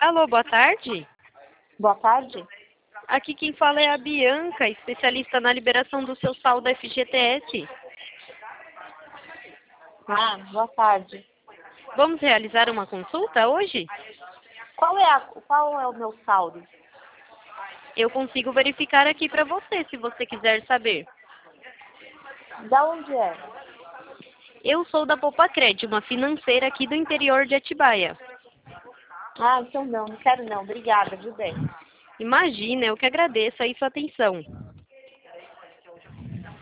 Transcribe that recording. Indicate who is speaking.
Speaker 1: Alô, boa tarde.
Speaker 2: Boa tarde.
Speaker 1: Aqui quem fala é a Bianca, especialista na liberação do seu saldo FGTS.
Speaker 2: Boa tarde.
Speaker 1: Vamos realizar uma consulta hoje?
Speaker 2: Qual é o meu saldo?
Speaker 1: Eu consigo verificar aqui para você, se você quiser saber.
Speaker 2: Da onde é?
Speaker 1: Eu sou da Popacred, uma financeira aqui do interior de Atibaia.
Speaker 2: Então não quero não. Obrigada, viu bem?
Speaker 1: Imagina, eu que agradeço aí sua atenção.